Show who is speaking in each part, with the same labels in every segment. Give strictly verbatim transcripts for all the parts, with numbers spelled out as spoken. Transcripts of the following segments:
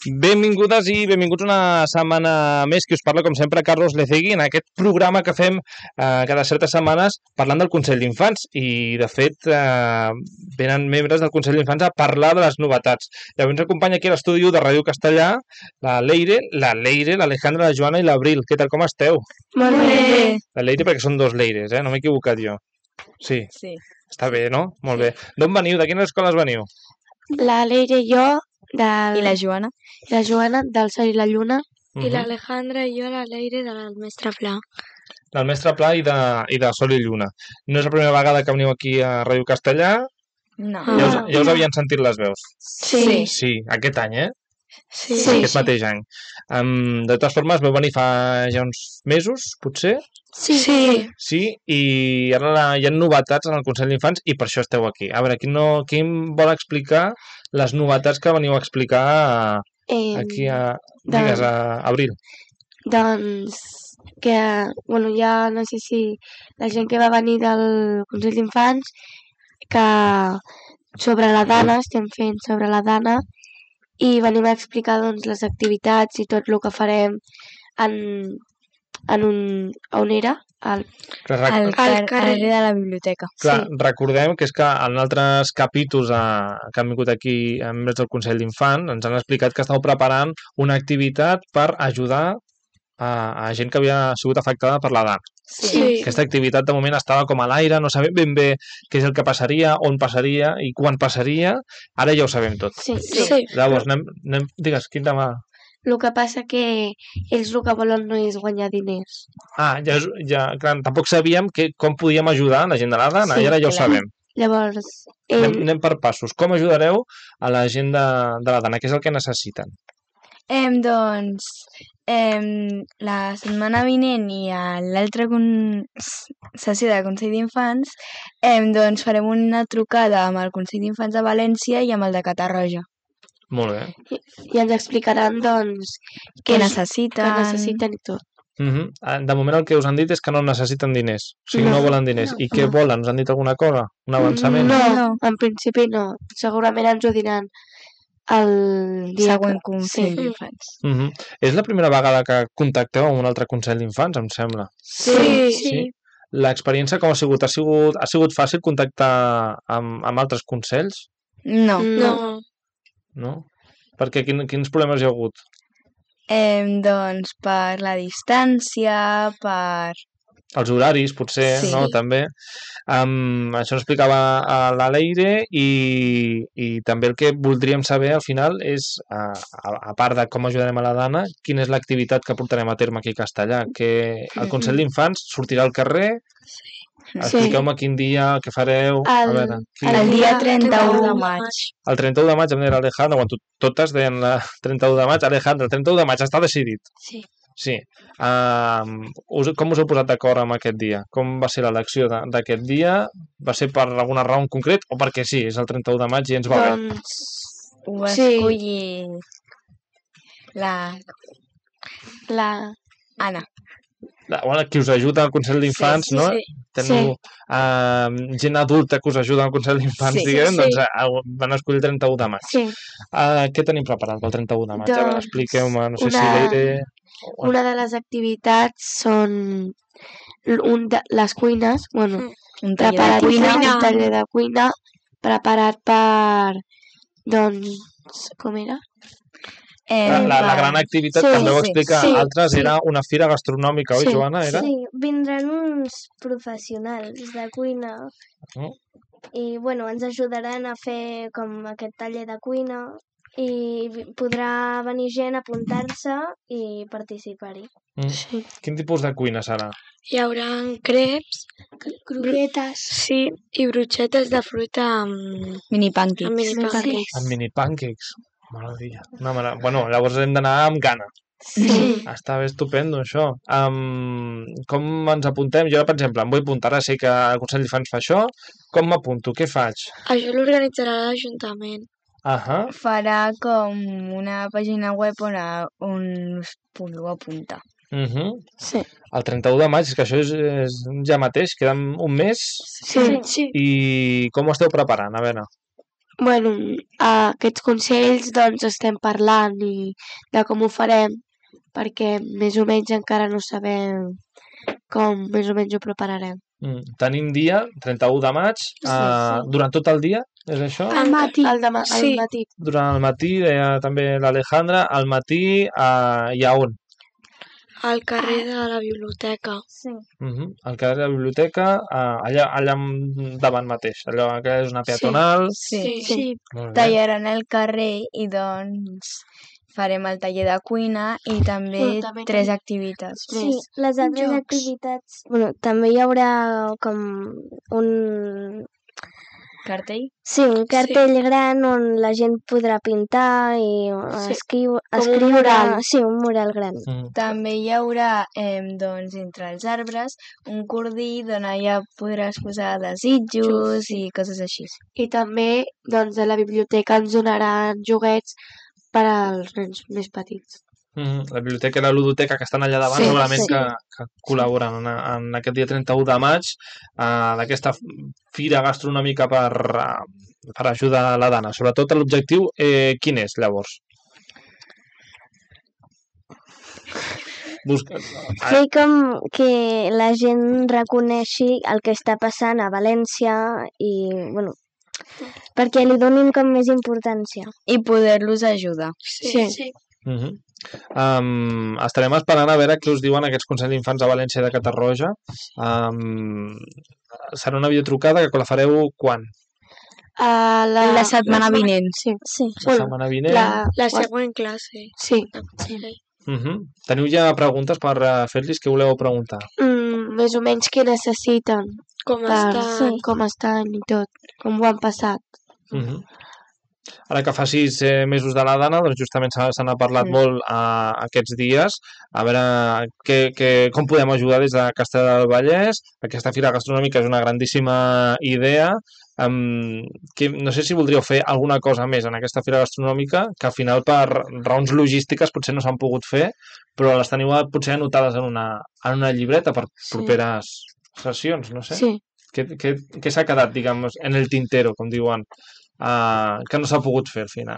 Speaker 1: Benvingudes i benvinguts una setmana més, que us parla com sempre Carlos Lecegui en aquest programa que fem eh, cada certes setmanes parlant del Consell d'Infants i de fet eh, venen membres del Consell d'Infants a parlar de les novetats. I avui ens acompanya aquí a l'estudi de Ràdio Castellà la Leire, la Leire, l'Alejandra, la Joana i l'Abril. Què tal, com esteu?
Speaker 2: Molt bé.
Speaker 1: La Leire perquè són dos Leires, eh? No m'he equivocat jo. Sí.
Speaker 2: Sí.
Speaker 1: Està bé, no? Molt bé. D'on veniu? De quines escoles veniu?
Speaker 3: La Leire i jo, del...
Speaker 2: I la Joana?
Speaker 3: I la Joana, del Sol i la Lluna.
Speaker 1: Uh-huh.
Speaker 4: I l'Alejandra i jo, la Leire, del mestre Pla.
Speaker 1: Del mestre Pla i de, i de Sol i Lluna. No és la primera vegada que veniu aquí a Ràdio Castellà?
Speaker 2: No.
Speaker 1: Ja us, ja us havien sentit les veus?
Speaker 3: Sí.
Speaker 1: Sí, aquest any, eh?
Speaker 4: Sí.
Speaker 3: Sí.
Speaker 1: Aquest mateix any. Um, de totes formes, veu venir fa ja uns mesos, potser?
Speaker 3: Sí.
Speaker 4: Sí.
Speaker 1: Sí, i ara la, hi ha novetats en el Consell d'Infants i per això esteu aquí. A veure, qui, no, qui em vol explicar les novetats que veniu a explicar
Speaker 3: Eh,
Speaker 1: aquí a, digues, a Abril?
Speaker 3: Doncs que, bueno, ja no sé si la gent que va venir del Consell d'Infants, que sobre la Dana, estem fent sobre la Dana, i venim a explicar doncs, les activitats i tot el que farem en, en un... on era? Al,
Speaker 1: Que rec...
Speaker 2: Al, car
Speaker 4: Al carrer.
Speaker 2: carrer de la biblioteca.
Speaker 1: Clar, sí. Recordem que és que en altres capítols a, que han vingut aquí a membres del Consell d'Infant ens han explicat que estàu preparant una activitat per ajudar a, a gent que havia sigut afectada per la dana.
Speaker 4: Sí.
Speaker 1: Aquesta activitat de moment estava com a l'aire, no sabem ben bé què és el que passaria, on passaria i quan passaria. Ara ja ho sabem tot.
Speaker 3: sí.
Speaker 4: Sí.
Speaker 3: sí.
Speaker 1: Llavors, anem, anem, digues, quin tema...
Speaker 3: El que passa que ells el que volen no és guanyar diners.
Speaker 1: Ah, ja, és- ja clar, tampoc sabíem que, com podíem ajudar la gent de la dana,
Speaker 3: Sí,
Speaker 1: i ara ja ho
Speaker 2: clar.
Speaker 1: sabem.
Speaker 3: Llavors,
Speaker 1: Anem,
Speaker 3: ell,
Speaker 1: anem per passos. Com ajudareu a la gent de, de la dana? Què és el que necessiten?
Speaker 2: Em, doncs, em, la setmana vinent i a l'altra con... sessió del Consell d'Infants, em, doncs farem una trucada amb el Consell d'Infants de València i amb el de Catarroja.
Speaker 1: Molt bé.
Speaker 3: i ens explicaran, doncs,
Speaker 2: Què
Speaker 3: és-
Speaker 2: necessiten?
Speaker 3: què necessiten i tot.
Speaker 1: Uh -huh. De moment el que us han dit és que no necessiten diners. O sigui, no,
Speaker 3: No,
Speaker 1: volen diners.
Speaker 3: no,
Speaker 1: I què
Speaker 3: no.
Speaker 1: volen? Us han dit alguna cosa? Un avançament?
Speaker 3: No,
Speaker 2: No.
Speaker 3: en principi no. Segurament ens ho diran el dia
Speaker 2: Següent
Speaker 3: que...
Speaker 2: Consell
Speaker 3: Sí.
Speaker 2: d'Infants.
Speaker 1: Uh -huh. És la primera vegada que contacteu amb un altre Consell d'Infants, em sembla.
Speaker 4: Sí.
Speaker 1: Sí. L'experiència com ha sigut? Ha sigut, ha sigut fàcil contactar amb, amb altres consells?
Speaker 2: No.
Speaker 4: No.
Speaker 1: No? Perquè quin, quins problemes hi ha hagut?
Speaker 2: Em, doncs per la distància, per...
Speaker 1: Els horaris, potser,
Speaker 2: Sí.
Speaker 1: no? També. Um, això ens explicava a la Leire i, i també el que voldríem saber al final és, a, a, a part de com ajudarem a la dana, quina és l'activitat que portarem a terme aquí a Castellà, que el Consell d'Infants sortirà al carrer. Expliqueu-me quin dia, què fareu... a
Speaker 3: El-
Speaker 1: veure, qui...
Speaker 2: El dia trenta-u de
Speaker 4: trenta-u de
Speaker 2: maig.
Speaker 1: El trenta-u de maig em deia l'Alejandra, quan to- totes deien la trenta-u de maig, Alejandra, el trenta-u de maig està decidit.
Speaker 3: Sí.
Speaker 1: Sí. Um, us, com us heu posat d'acord amb aquest dia? Com va ser l'elecció de- d'aquest dia? Va ser per alguna raó en concret o perquè sí, és el trenta-u de maig i ens va bé?
Speaker 3: Doncs
Speaker 2: Ho va
Speaker 3: Sí.
Speaker 2: escollir la
Speaker 3: la...
Speaker 2: Anna.
Speaker 1: La- Bueno, qui us ajuda al Consell d'Infants,
Speaker 4: Sí,
Speaker 1: no?
Speaker 4: sí.
Speaker 1: Teniu uh, gent adulta que us ajuda al Consell d'Infants,
Speaker 2: Sí,
Speaker 1: diguem,
Speaker 4: sí.
Speaker 1: doncs uh, van escollir el trenta-u de maig.
Speaker 3: Sí,
Speaker 1: Uh, què tenim preparat pel trenta-u de maig? A veure,
Speaker 3: Doncs
Speaker 1: expliqueu-me, no sé si
Speaker 3: una-
Speaker 1: l'Eire...
Speaker 3: una de les activitats són l- un de, les cuines, bueno,
Speaker 2: Un taller de
Speaker 3: preparat
Speaker 2: cuina.
Speaker 3: un taller de cuina preparat per, doncs, com era?
Speaker 2: Em,
Speaker 1: La, la, la
Speaker 2: per-
Speaker 1: gran activitat,
Speaker 3: Sí,
Speaker 1: també ho
Speaker 2: sí,
Speaker 1: explica
Speaker 4: sí,
Speaker 1: altres,
Speaker 4: sí.
Speaker 1: era una fira gastronòmica, oi,
Speaker 3: Sí,
Speaker 1: Joana? Era?
Speaker 5: Sí, vindran uns professionals de cuina
Speaker 1: Mm.
Speaker 5: i bueno, ens ajudaran a fer com aquest taller de cuina i vi- podrà venir gent a apuntar-se i participar-hi.
Speaker 1: Mm.
Speaker 3: Sí.
Speaker 1: Quin tipus de cuina serà?
Speaker 4: Hi haurà creps,
Speaker 5: Croquetes.
Speaker 4: sí, i brotxetes de fruita amb,
Speaker 2: Mini
Speaker 4: amb
Speaker 2: pancakes.
Speaker 4: mini
Speaker 3: Sí.
Speaker 4: pancakes.
Speaker 1: Amb mini pancakes. Meravella. Una mare... Bueno, llavors hem d'anar amb gana.
Speaker 3: Sí.
Speaker 1: Està bé, estupendo, això. Um, com ens apuntem? Jo, per exemple, em vull apuntar, ara sé que el Consell d'Infants fa això. Com m'apunto? Què faig?
Speaker 4: Això l'organitzarà l'Ajuntament.
Speaker 1: Ahà.
Speaker 2: Farà com una pàgina web on, a, on us pugueu apuntar.
Speaker 1: Uh -huh.
Speaker 3: Sí.
Speaker 1: El trenta-u de maig, és que això és, és ja mateix, queda un mes.
Speaker 3: Sí.
Speaker 5: Sí.
Speaker 1: I com ho esteu preparant? A veure.
Speaker 3: bueno, a aquests consells doncs estem parlant i de com ho farem, perquè més o menys encara no sabem com més o menys ho prepararem.
Speaker 1: Mm. Tenim dia, trenta-u de maig, eh, durant tot el dia, és això?
Speaker 3: Al matí. Al, demà, al
Speaker 4: Sí.
Speaker 3: matí.
Speaker 1: Durant el matí, deia també l'Alejandra, al matí eh, i a on?
Speaker 4: Al carrer de la biblioteca.
Speaker 5: Sí.
Speaker 1: Uh -huh. Al carrer de la biblioteca, eh, allà, allà davant mateix, allò que és una peatonal.
Speaker 2: Sí.
Speaker 5: Sí.
Speaker 1: Molt bé.
Speaker 2: Tallaran el carrer i doncs farem el taller de cuina i també
Speaker 3: Bueno, també
Speaker 2: tres
Speaker 3: tenim-
Speaker 2: activitats.
Speaker 5: Sí,
Speaker 3: Més.
Speaker 5: les altres
Speaker 4: Jocs.
Speaker 5: activitats... Bueno, també hi haurà com un...
Speaker 2: Cartell?
Speaker 5: Sí, un cartell gran on la gent podrà pintar i
Speaker 3: Sí,
Speaker 5: escriu...
Speaker 3: com un
Speaker 5: escriure...
Speaker 3: mural.
Speaker 5: Sí, un mural gran.
Speaker 1: Mm.
Speaker 2: També hi haurà, eh, doncs, entre els arbres, un cordí d'on allà podràs posar desitjos i coses així.
Speaker 3: I també doncs, a la biblioteca ens donaran joguets per als nens més petits.
Speaker 1: Mm, la biblioteca i la ludoteca que estan allà davant,
Speaker 3: Sí,
Speaker 1: segurament
Speaker 5: sí.
Speaker 1: que, que col·laboren en, en aquest dia trenta-u de maig eh, d'aquesta fira gastronòmica per, eh, per ajudar la Dana. Sobretot l'objectiu, eh, quin és, llavors? Busca...
Speaker 5: Fer com que la gent reconeixi el que està passant a València i, bueno, perquè li donin com més importància.
Speaker 2: I poder-los ajudar.
Speaker 3: Sí.
Speaker 4: sí.
Speaker 1: Uh -huh. um, estarem esperant a veure què us diuen aquests Consells d'Infants a València i de Catarroja. Um, serà una videotrucada que la fareu quan?
Speaker 3: A la,
Speaker 2: La setmana vinent.
Speaker 3: Sí.
Speaker 5: Sí.
Speaker 1: La
Speaker 3: Bueno,
Speaker 1: setmana vinent?
Speaker 3: La,
Speaker 4: La
Speaker 3: bueno,
Speaker 4: següent classe.
Speaker 3: sí.
Speaker 4: Sí.
Speaker 1: Uh -huh. Teniu ja preguntes per uh, fer-los? Què voleu preguntar?
Speaker 3: Mm, més o menys què necessiten
Speaker 4: Com
Speaker 3: per
Speaker 4: està?
Speaker 3: sí. com estan i tot, com ho han passat.
Speaker 1: Uh -huh. Ara que fa sis eh, mesos de la Dana, doncs justament se se n'ha parlat
Speaker 2: Mm.
Speaker 1: molt uh, aquests dies, a veure que, que, com podem ajudar des de Castellar del Vallès. Aquesta fira gastronòmica és una grandíssima idea. Um, que, no sé si voldríeu fer alguna cosa més en aquesta fira gastronòmica, que al final per raons logístiques potser no s'han pogut fer, però les teniu potser anotades en una, en una llibreta per
Speaker 3: Sí.
Speaker 1: properes sessions, no sé.
Speaker 3: Sí.
Speaker 1: Què, què, què s'ha quedat, diguem, en el tintero, com diuen, uh, que no s'ha pogut fer al final?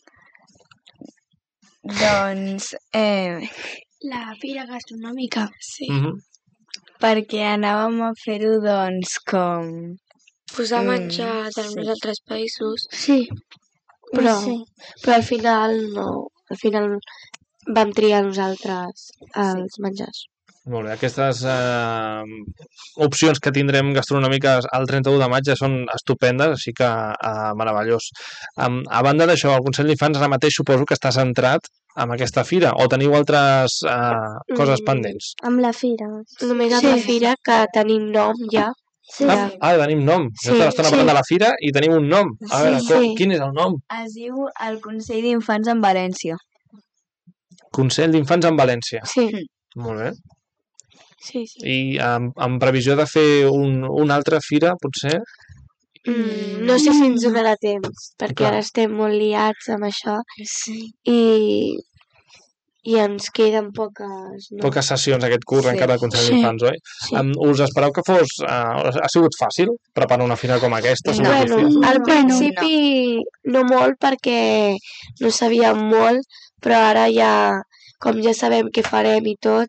Speaker 2: Doncs, eh,
Speaker 4: La fira gastronòmica. Sí.
Speaker 1: Uh -huh.
Speaker 2: perquè anàvem a fer-ho, doncs, com...
Speaker 4: Posar
Speaker 2: Mm,
Speaker 4: menjar dels
Speaker 2: sí.
Speaker 4: altres països.
Speaker 3: Sí, però,
Speaker 5: Sí.
Speaker 3: però al final no. Al final vam triar nosaltres els menjars.
Speaker 1: Molt bé, aquestes eh, opcions que tindrem gastronòmiques el trenta-u de maig ja són estupendes, així que eh, meravellós. Um, a banda d'això, el Consell d'Infants ara mateix suposo que està centrat en aquesta fira, o teniu altres eh, coses
Speaker 3: Mm.
Speaker 1: pendents?
Speaker 5: Amb la fira.
Speaker 3: Només amb
Speaker 5: Sí.
Speaker 3: la fira, que tenim nom ja.
Speaker 5: Sí.
Speaker 1: Ah, ah, tenim nom.
Speaker 3: Sí,
Speaker 1: Jo estava
Speaker 3: sí.
Speaker 1: parlant de la fira i tenim un nom. A veure,
Speaker 3: Sí,
Speaker 1: com,
Speaker 3: sí.
Speaker 1: quin és el nom?
Speaker 2: Es diu el Consell d'Infants en València.
Speaker 1: Consell d'Infants en València.
Speaker 3: Sí,
Speaker 1: Molt bé.
Speaker 3: sí, sí.
Speaker 1: I amb, amb previsió de fer un, una altra fira, potser?
Speaker 3: Mm, no sé si ens donarà temps, perquè
Speaker 1: Clar.
Speaker 3: ara estem molt liats amb això
Speaker 2: Sí.
Speaker 3: i, i ens queden poques... No?
Speaker 1: Poques sessions aquest curs
Speaker 2: Sí.
Speaker 1: encara del Consell
Speaker 3: Sí.
Speaker 1: d'Infants, oi?
Speaker 3: Sí.
Speaker 1: Um, us espereu que fos... Uh, ha sigut fàcil preparar una fira com aquesta? Ha sigut
Speaker 3: Bueno,
Speaker 1: difícil?
Speaker 3: al
Speaker 2: No,
Speaker 3: principi no molt perquè no sabíem molt, però ara ja, com ja sabem què farem i tot,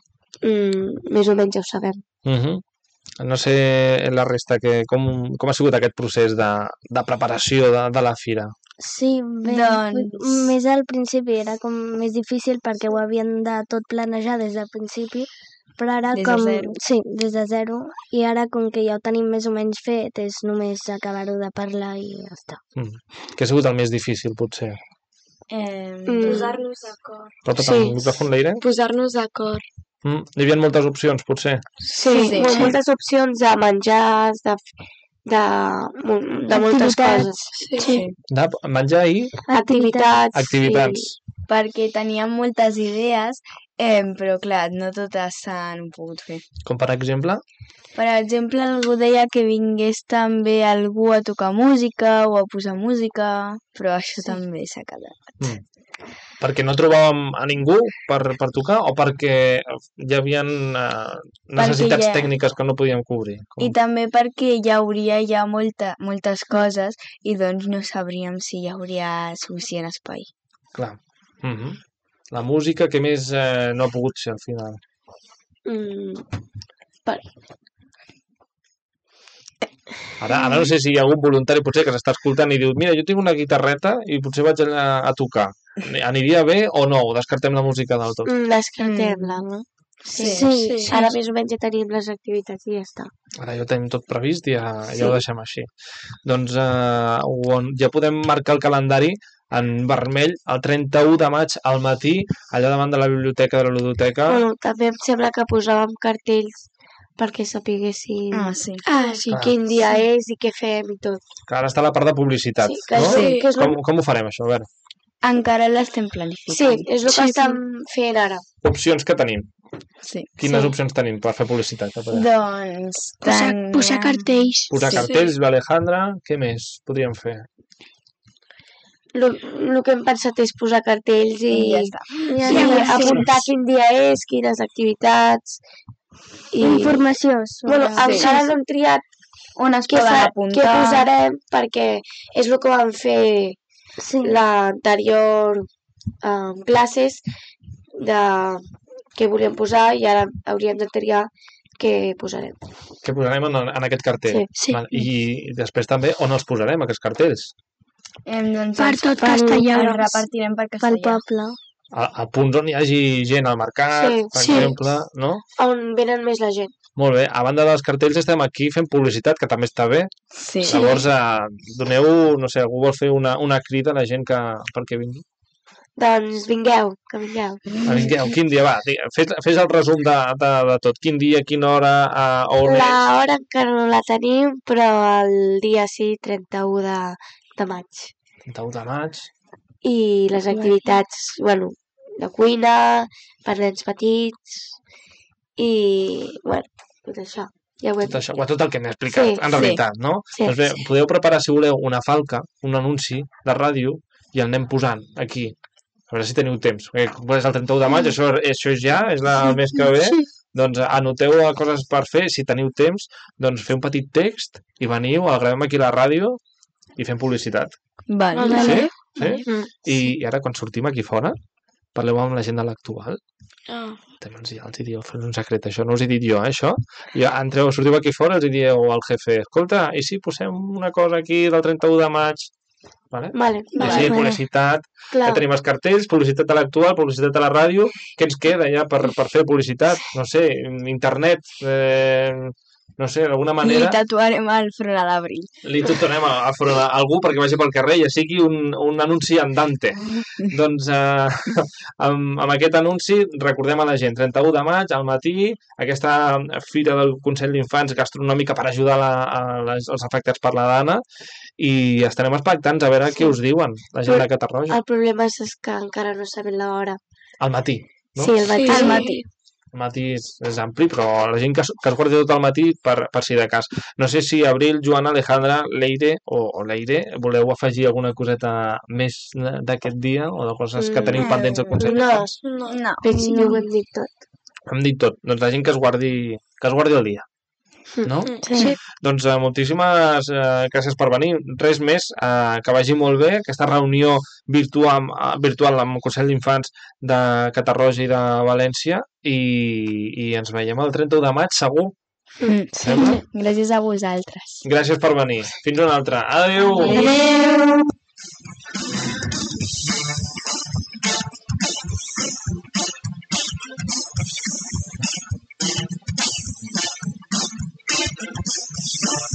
Speaker 3: mm, més o menys ja ho sabem.
Speaker 1: Uh -huh. No sé la resta, que, com, com ha sigut aquest procés de, de preparació de, de la fira?
Speaker 5: Sí, bé,
Speaker 2: Doncs-
Speaker 5: més al principi era com més difícil perquè ho havien de tot planejar des del principi, però ara
Speaker 2: Des de
Speaker 5: com...
Speaker 2: zero.
Speaker 5: Sí, des de zero. I ara com que ja ho tenim més o menys fet, és només acabar-ho de parlar i ja està.
Speaker 1: Mm. Què ha sigut el més difícil, potser?
Speaker 2: Eh,
Speaker 3: Mm.
Speaker 4: Posar-nos d'acord.
Speaker 1: Porta't
Speaker 3: Sí.
Speaker 1: el micròfon, Leire?
Speaker 4: Posar-nos d'acord.
Speaker 1: Mm. Hi havia moltes opcions, potser?
Speaker 3: Sí,
Speaker 2: Sí.
Speaker 3: sí. moltes opcions de menjars, de, de, de moltes
Speaker 5: Activitats.
Speaker 3: coses.
Speaker 4: Sí.
Speaker 2: sí.
Speaker 1: De menjar i
Speaker 3: Activitats.
Speaker 1: activitats.
Speaker 2: Perquè teníem moltes idees, eh, però clar, no totes s'han pogut fer.
Speaker 1: Com per exemple?
Speaker 2: Per exemple, algú deia que vingués també algú a tocar música o a posar música, però això també s'ha quedat.
Speaker 1: Mm. Perquè no trobàvem a ningú per, per tocar o perquè hi havia eh, necessitats
Speaker 2: ja-
Speaker 1: tècniques que no podíem cobrir? Com...
Speaker 2: I també perquè hi hauria ja molta, moltes coses i doncs no sabríem si hi hauria suficient espai.
Speaker 1: Clar. Mm -hmm. La música, què més eh, no ha pogut ser al final?
Speaker 3: Mm, per...
Speaker 1: Ara, ara no sé si hi ha algun voluntari potser que s'està escoltant i diu mira, jo tinc una guitarreta i potser vaig a, a tocar. Aniria bé o no? O descartem la música del tot?
Speaker 3: Mm, descartem-la, no?
Speaker 2: Sí,
Speaker 3: sí,
Speaker 4: sí.
Speaker 3: Ara més o menys ja tenim les activitats i ja està.
Speaker 1: Ara ja ho tenim tot previst i ja,
Speaker 3: Sí.
Speaker 1: ja ho deixem així. Doncs eh, ho- ja podem marcar el calendari en vermell el trenta-u de maig al matí, allà davant de la biblioteca de la ludoteca.
Speaker 3: Bueno, també em sembla que posàvem cartells perquè sapiguessin
Speaker 2: Ah, sí.
Speaker 4: Ah, sí.
Speaker 1: Clar.
Speaker 3: quin dia és i què fem i tot.
Speaker 1: Que ara està la part de publicitat,
Speaker 3: Sí, que,
Speaker 1: no?
Speaker 3: és,
Speaker 4: Sí.
Speaker 3: que és,
Speaker 1: Com,
Speaker 3: lo,
Speaker 1: com ho farem, això? A veure,
Speaker 2: Encara l'estem
Speaker 3: sí,
Speaker 2: planificant.
Speaker 3: és el que
Speaker 4: Sí, sí.
Speaker 3: estem fent ara.
Speaker 1: opcions que tenim.
Speaker 2: Sí.
Speaker 1: Quines
Speaker 3: Sí.
Speaker 1: opcions tenim per fer publicitat? A veure.
Speaker 2: Doncs...
Speaker 4: Posar,
Speaker 2: tant-
Speaker 4: posar cartells.
Speaker 1: Posar
Speaker 2: sí.
Speaker 1: cartells, l'Alejandra, què més podríem fer?
Speaker 3: El que hem pensat és posar cartells i,
Speaker 2: I ja està.
Speaker 3: i
Speaker 4: Sí, sí.
Speaker 3: apuntar quin dia és, quines activitats. I,
Speaker 5: Informació sobre...
Speaker 3: bueno,
Speaker 2: Sí.
Speaker 3: encara no hem triat
Speaker 2: On es
Speaker 3: què,
Speaker 2: poden
Speaker 3: fa, què
Speaker 2: apuntar.
Speaker 3: posarem perquè és el que vam fer
Speaker 5: Sí.
Speaker 3: l'anterior eh, classes de què volíem posar i ara hauríem de triar què posarem.
Speaker 1: Què posarem en, en aquest cartell?
Speaker 3: Sí,
Speaker 4: sí.
Speaker 1: Val, I després també on els posarem, aquests cartells?
Speaker 2: Em, doncs,
Speaker 4: Per
Speaker 2: els-
Speaker 4: tot
Speaker 2: pel-
Speaker 4: Castellà.
Speaker 2: Els repartirem per
Speaker 5: Pel
Speaker 2: Castellà.
Speaker 5: poble.
Speaker 1: A, a punts on hi hagi gent al mercat,
Speaker 3: Sí,
Speaker 1: per
Speaker 4: sí.
Speaker 1: exemple, no?
Speaker 3: On venen més la gent.
Speaker 1: Molt bé, a banda dels cartells estem aquí fent publicitat, que també està bé.
Speaker 2: Sí.
Speaker 1: Llavors, eh, doneu, no sé, algú vol fer una, una crida a la gent que, perquè vingui?
Speaker 3: Doncs vingueu, que vingueu.
Speaker 1: Ah, vingueu, quin dia, va, digue- fes, fes el resum de, de, de tot. Quin dia, quina hora, a on és?
Speaker 3: La hora encara no la tenim, però el dia sí, trenta-u de, de maig.
Speaker 1: trenta-u de maig.
Speaker 3: I les activitats, bueno, de cuina, per nens petits i, bueno, tot això. Ja ho hem
Speaker 1: Tot això, tot el que m'he explicat,
Speaker 3: Sí,
Speaker 1: en
Speaker 3: sí.
Speaker 1: realitat, no?
Speaker 3: Sí,
Speaker 1: Doncs bé,
Speaker 3: sí.
Speaker 1: podeu preparar, si voleu, una falca, un anunci de ràdio, i el anem posant aquí. A veure si teniu temps. Perquè com és el trenta-u de maig, això, això és ja, és la, el mes que ve. Doncs anoteu coses per fer, si teniu temps, doncs fer un petit text i veniu, el gravem aquí a la ràdio i fem publicitat.
Speaker 2: Vale.
Speaker 1: Sí? Sí?
Speaker 3: Mm.
Speaker 1: I, I ara, quan sortim aquí fora, parleu amb la gent de l'actual.
Speaker 4: Ah.
Speaker 1: També els, els hi dieu, fent un secret, això no us he dit jo, eh, això. I entreu, sortiu aquí fora, els hi dieu al jefe, escolta, i si posem una cosa aquí del trenta-u de maig? Vale?
Speaker 3: Vale,
Speaker 1: I
Speaker 3: vale.
Speaker 1: així, publicitat,
Speaker 3: Clar.
Speaker 1: ja tenim els cartells, publicitat a l'actual, publicitat a la ràdio, què ens queda ja per, per fer publicitat? No sé, internet, eh, no sé, d'alguna
Speaker 2: I
Speaker 1: manera
Speaker 2: tatuarem al front a l'abril.
Speaker 1: li tornem a, a fer a algú perquè vagi pel carrer i sigui un, un anunci andante. Doncs eh, amb, amb aquest anunci recordem a la gent, trenta-u de maig al matí, aquesta fira del Consell d'Infants gastronòmica per ajudar la, a les, els afectats per la dana, i estarem expectants a veure
Speaker 3: Sí.
Speaker 1: què us diuen la gent
Speaker 3: Però
Speaker 1: de Catarroja.
Speaker 3: El problema és que encara no sabem l'hora.
Speaker 1: Al matí, no?
Speaker 3: Sí, el matí.
Speaker 2: Al matí.
Speaker 1: El matí és, és ampli, però la gent que, es- que es guardi tot el matí per, per si de cas. No sé si Abril, Joana, Alejandra, Leire o, o Leire voleu afegir alguna coseta més d'aquest dia o de coses que teniu
Speaker 3: Mm,
Speaker 1: pendents al Consell?
Speaker 3: No,
Speaker 4: No.
Speaker 2: No.
Speaker 3: pensi que ho hem dit tot.
Speaker 1: Hem dit tot. Doncs la gent que es guardi, que es guardi el dia. No?
Speaker 4: Sí.
Speaker 1: Doncs eh, moltíssimes eh, gràcies per venir. Res més, eh, que vagi molt bé aquesta reunió virtual, eh, virtual amb el Consell d'Infants de Catarroja i de València i, i ens veiem el trenta-u de maig segur.
Speaker 2: Mm, sí.
Speaker 1: Sembla?
Speaker 2: Gràcies a vosaltres.
Speaker 1: Gràcies per venir. Fins una altra. Adéu!
Speaker 2: Adéu.
Speaker 6: Thank you.